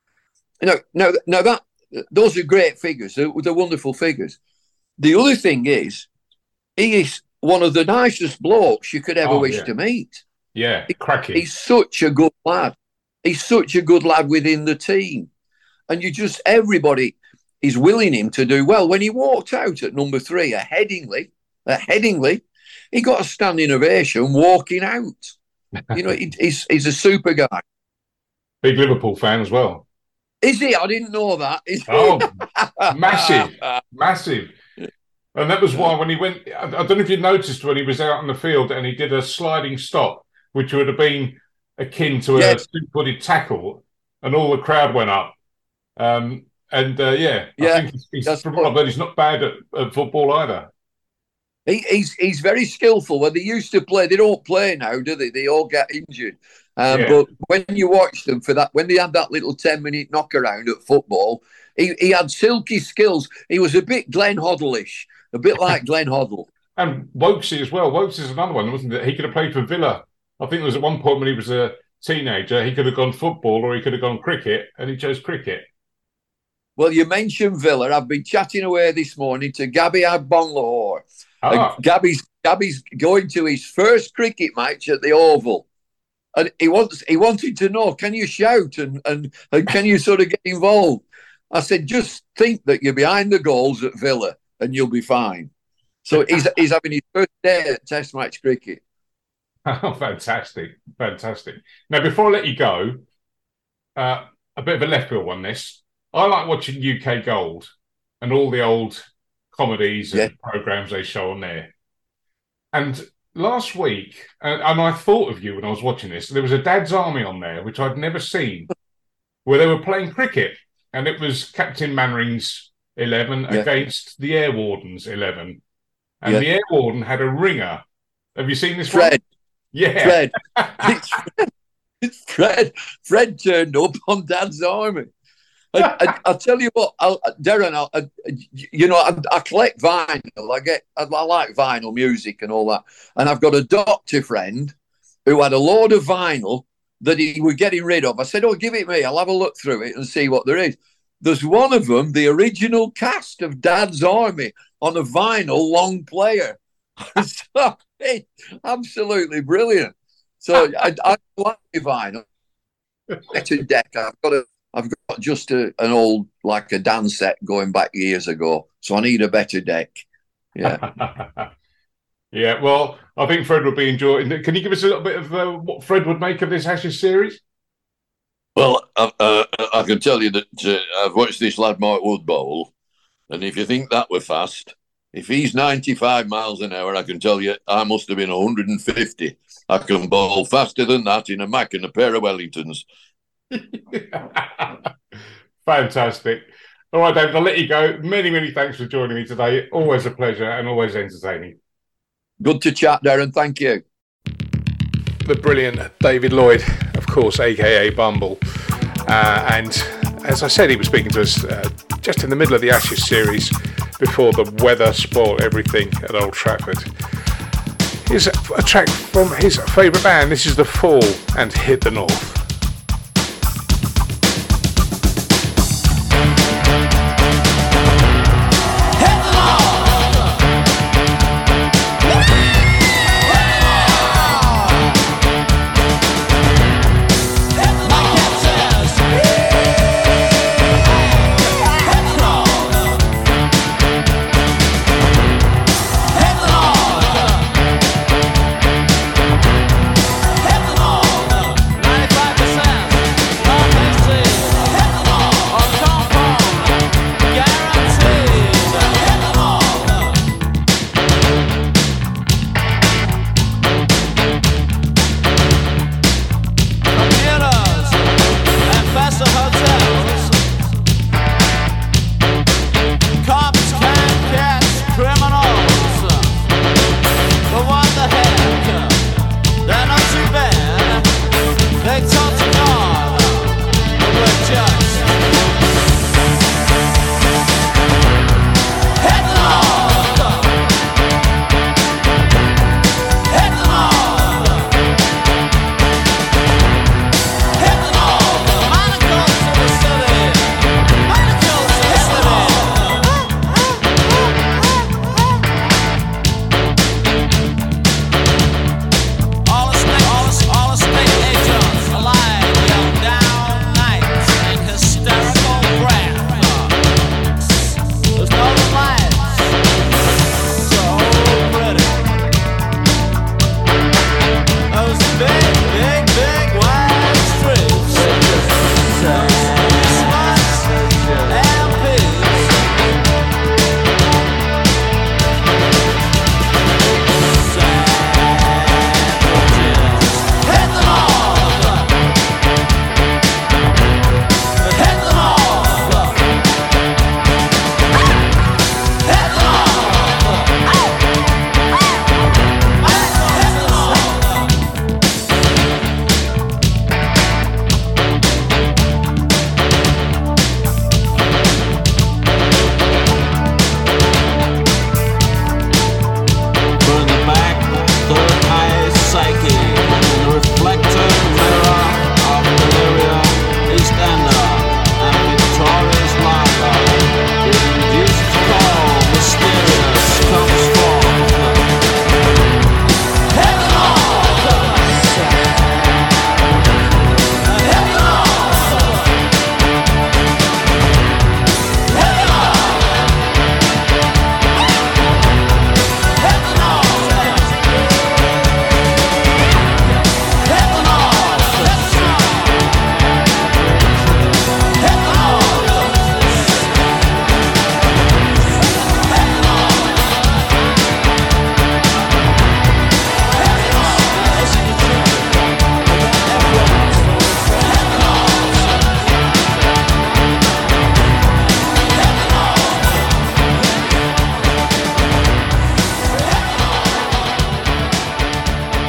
Now that those are great figures. They're wonderful figures. The other thing is, he is one of the nicest blokes you could ever wish to meet.
Yeah, cracking.
He's such a good lad. He's such a good lad within the team. And everybody is willing him to do well. When he walked out at number 3 at Headingley, he got a standing ovation walking out. You know, he's a super guy.
Big Liverpool fan as well.
Is he? I didn't know that.
Massive. And that was why when he went, I don't know if you noticed when he was out on the field and he did a sliding stop, which would have been akin to a suit-footed tackle, and all the crowd went up. I think he's not bad at football either.
He's very skillful. When they used to play, they don't play now, do they? They all get injured. But when you watch them when they had that little 10-minute knockaround at football, he had silky skills. He was a bit Glenn Hoddle-ish, a bit like Glenn Hoddle. And
Wokesy as well. Wokesy is another one, wasn't it? He could have played for Villa. I think there was at one point when he was a teenager, he could have gone football or he could have gone cricket, and he chose cricket.
Well, you mentioned Villa. I've been chatting away this morning to Gabby Agbonlahor. Gabby's going to his first cricket match at the Oval. And he wanted to know, can you shout and can you sort of get involved? I said, just think that you're behind the goals at Villa and you'll be fine. So he's having his first day at Test match cricket.
Oh, fantastic. Now, before I let you go, a bit of a left field on this. I like watching UK Gold and all the old comedies and programmes they show on there. And last week, and I thought of you when I was watching this, there was a Dad's Army on there, which I'd never seen, where they were playing cricket. And it was Captain Mannering's 11 against the Air Warden's 11. And the Air Warden had a ringer. Have you seen this
Fred.
one? Yeah.
It's Fred. Fred turned up on Dad's Army. I'll tell you what, Darren, I collect vinyl. I like vinyl music and all that. And I've got a doctor friend who had a load of vinyl that he was getting rid of. I said, give it me. I'll have a look through it and see what there is. There's one of them, the original cast of Dad's Army, on a vinyl long player. So, it's absolutely brilliant. So I like vinyl. Better deck. I've got just an old, like a dance set going back years ago. So I need a better deck. Yeah.
Yeah, well, I think Fred would be enjoying it. Can you give us a little bit of what Fred would make of this Ashes series?
Well, I can tell you that I've watched this lad Mark Wood bowl, and if you think that were fast, if he's 95 miles an hour, I can tell you I must have been 150. I can bowl faster than that in a Mac and a pair of Wellingtons.
Fantastic. All right, David, I'll let you go. Many, many thanks for joining me today. Always a pleasure and always entertaining.
Good to chat, Darren. Thank you.
The brilliant David Lloyd, of course, a.k.a. Bumble. And as I said, he was speaking to us just in the middle of the Ashes series before the weather spoiled everything at Old Trafford. Here's a track from his favourite band. This is The Fall and Hit the North.
If I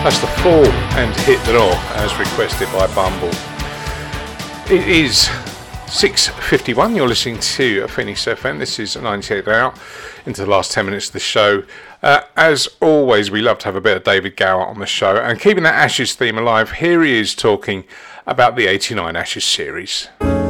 That's the Fall and Hit the Door, as requested by Bumble. It is 6:51. You're listening to Phoenix FM. This is 98 Out, into the last 10 minutes of the show. As always, we love to have a bit of David Gower on the show, and keeping that Ashes theme alive, here he is talking about the 89 Ashes series.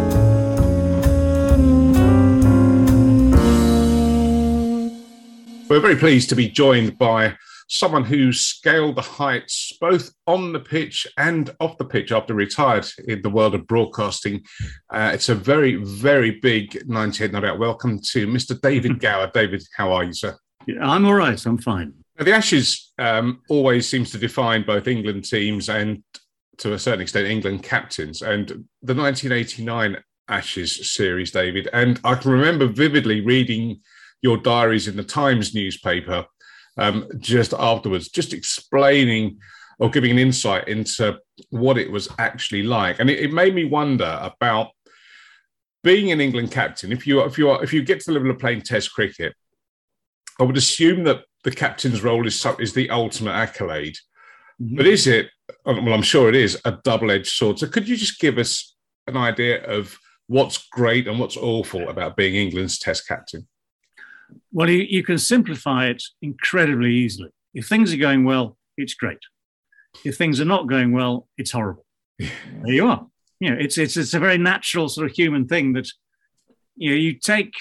We're very pleased to be joined by someone who scaled the heights both on the pitch and off the pitch after retired in the world of broadcasting. It's a very, very big 98 Not Out. Welcome to Mr. David Gower. David, how are you, sir?
Yeah, I'm all right. I'm fine.
Now, the Ashes always seems to define both England teams and, to a certain extent, England captains. And the 1989 Ashes series, David, and I can remember vividly reading your diaries in the Times newspaper just afterwards, just explaining or giving an insight into what it was actually like. And it made me wonder about being an England captain. If you get to the level of playing Test cricket, I would assume that the captain's role is the ultimate accolade. Mm-hmm. But is it, well, I'm sure it is, a double-edged sword. So could you just give us an idea of what's great and what's awful about being England's Test captain?
Well, you can simplify it incredibly easily. If things are going well, it's great. If things are not going well, it's horrible. There you are. You know, it's a very natural sort of human thing that, you know, you take.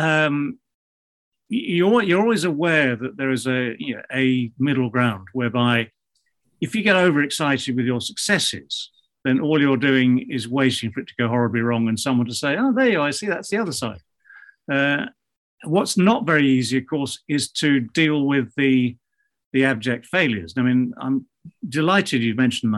You're always aware that there is a middle ground whereby, if you get overexcited with your successes, then all you're doing is waiting for it to go horribly wrong and someone to say, "Oh, there you are. I see. That's the other side." What's not very easy, of course, is to deal with the abject failures. I mean, I'm delighted you mentioned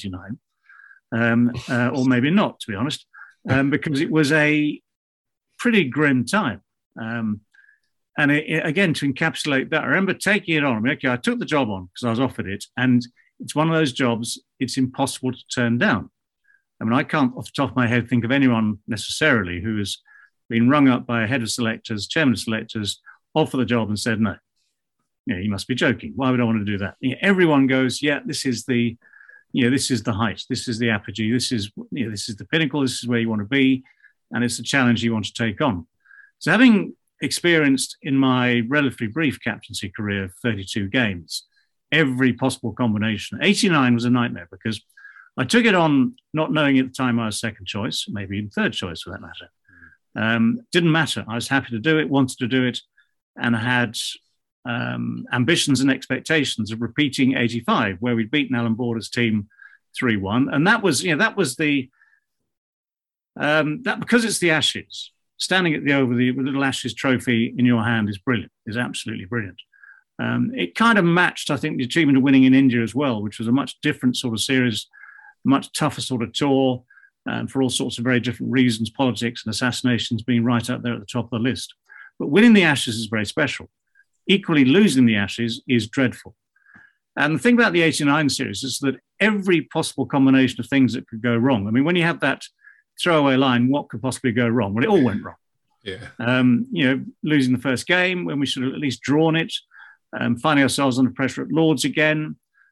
1989, or maybe not, to be honest, because it was a pretty grim time. And again, to encapsulate that, I remember taking it on. I mean, okay, I took the job on because I was offered it, and it's one of those jobs it's impossible to turn down. I mean, I can't, off the top of my head, think of anyone necessarily who has been rung up by a head of selectors, chairman of selectors, offer the job and said no. Yeah, you must be joking. Why would I want to do that? You know, everyone goes, yeah, this is the height, this is the apogee, this is the pinnacle, this is where you want to be, and it's a challenge you want to take on. So, having experienced in my relatively brief captaincy career of 32 games, every possible combination, 89 was a nightmare because I took it on not knowing at the time I was second choice, maybe even third choice for that matter. Didn't matter. I was happy to do it, wanted to do it, and I had ambitions and expectations of repeating 85, where we'd beaten Alan Border's team 3-1. And that was the because it's the Ashes, standing at the little Ashes trophy in your hand is brilliant, is absolutely brilliant. It kind of matched, I think, the achievement of winning in India as well, which was a much different sort of series, much tougher sort of tour. For all sorts of very different reasons, politics and assassinations being right up there at the top of the list. But winning the Ashes is very special. Equally, losing the Ashes is dreadful. And the thing about the 89 series is that every possible combination of things that could go wrong. I mean, when you have that throwaway line, what could possibly go wrong? Well, it all went wrong.
Yeah.
Losing the first game when we should have at least drawn it, finding ourselves under pressure at Lords again,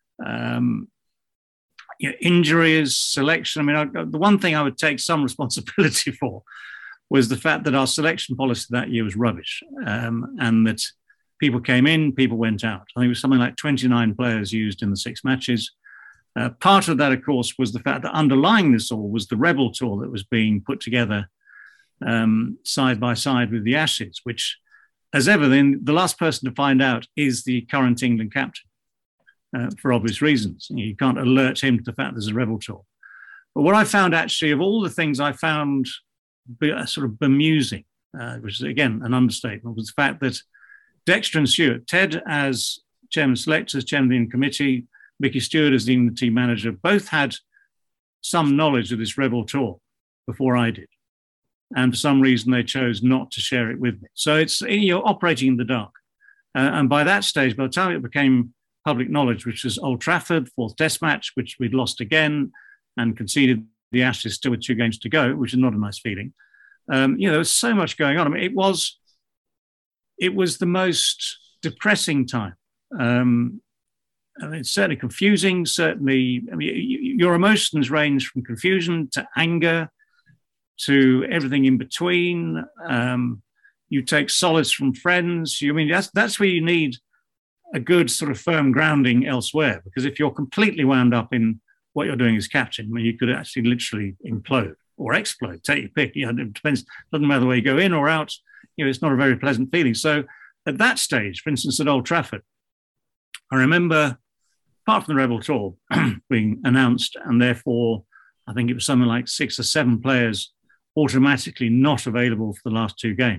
injuries, selection. I mean, the one thing I would take some responsibility for was the fact that our selection policy that year was rubbish, and that people came in, people went out. I think it was something like 29 players used in the 6 matches. Part of that, of course, was the fact that underlying this all was the Rebel Tour that was being put together side by side with the Ashes, which, as ever, then the last person to find out is the current England captain. For obvious reasons. You can't alert him to the fact there's a Rebel Tour. But what I found, actually, of all the things I found sort of bemusing, which is, again, an understatement, was the fact that Dexter and Stewart, Ted as chairman of selectors, chairman of the England committee, Mickey Stewart as the England team manager, both had some knowledge of this Rebel Tour before I did. And for some reason, they chose not to share it with me. So you're operating in the dark. And by that stage, by the time it became public knowledge, which was Old Trafford, 4th Test match, which we'd lost again and conceded the Ashes still with 2 games to go, which is not a nice feeling. There was so much going on. I mean, it was the most depressing time. it's certainly confusing. Certainly, I mean, your emotions range from confusion to anger to everything in between. You take solace from friends. That's where you need a good sort of firm grounding elsewhere. Because if you're completely wound up in what you're doing as captain, I mean, you could actually literally implode or explode. Take your pick. It depends. Doesn't matter whether you go in or out. It's not a very pleasant feeling. So at that stage, for instance, at Old Trafford, I remember, apart from the Rebel Tour being announced, and therefore I think it was something like 6 or 7 players automatically not available for the last 2 games,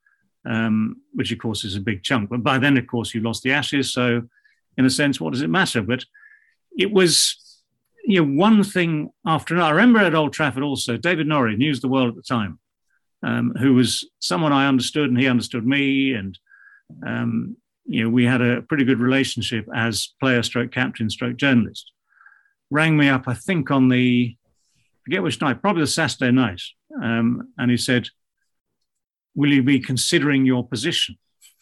which of course is a big chunk. But by then, of course, you lost the Ashes. So in a sense, what does it matter? But it was, one thing after another. I remember at Old Trafford also, David Norrie, News of the World at the time, who was someone I understood and he understood me. And, we had a pretty good relationship as player stroke captain stroke journalist. Rang me up, I think on forget which night, probably the Saturday night. And he said, will you be considering your position?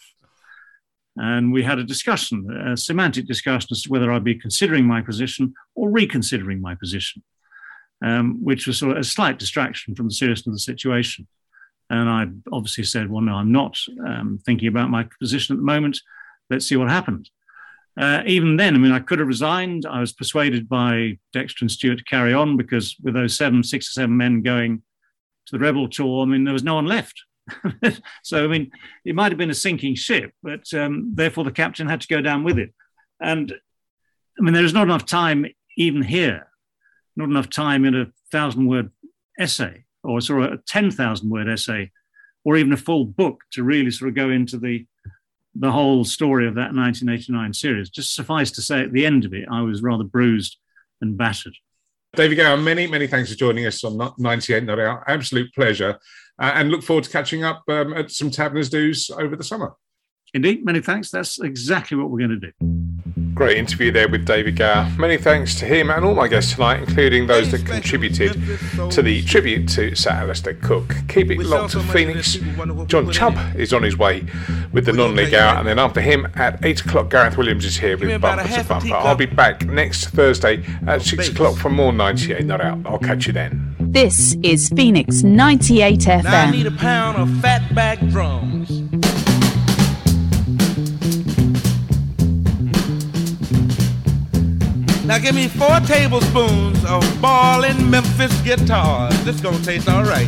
And we had a discussion, a semantic discussion as to whether I'd be considering my position or reconsidering my position, which was sort of a slight distraction from the seriousness of the situation. And I obviously said, well, no, I'm not thinking about my position at the moment. Let's see what happened. Even then, I could have resigned. I was persuaded by Dexter and Stewart to carry on because with those 6 or 7 men going to the Rebel Tour, there was no one left. So, it might have been a sinking ship, but therefore the captain had to go down with it. And, there's not enough time even here, not enough time in a 1,000-word essay or sort of a 10,000-word essay or even a full book to really sort of go into the whole story of that 1989 series. Just suffice to say, at the end of it, I was rather bruised and battered.
David Gower, many, many thanks for joining us on 98 Not Out. Absolute pleasure. And look forward to catching up at some Taverners Do's over the summer.
Indeed, many thanks. That's exactly what we're going to do.
Great interview there with David Gower. Many thanks to him and all my guests tonight, including those that contributed to the tribute to Sir Alistair Cook. Keep it locked to Phoenix. John Chubb is on his way with the non-league hour, and then after him at 8 o'clock, Gareth Williams is here with Bumper to Bumper. I'll be back next Thursday at 6 o'clock for more 98 Not Out. I'll catch you then.
This is Phoenix 98 FM.
Now I need a pound of fatback drums. Now give me 4 tablespoons of ballin' Memphis guitars. This gonna taste all right.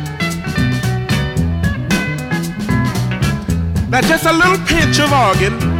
Now just a little pinch of organ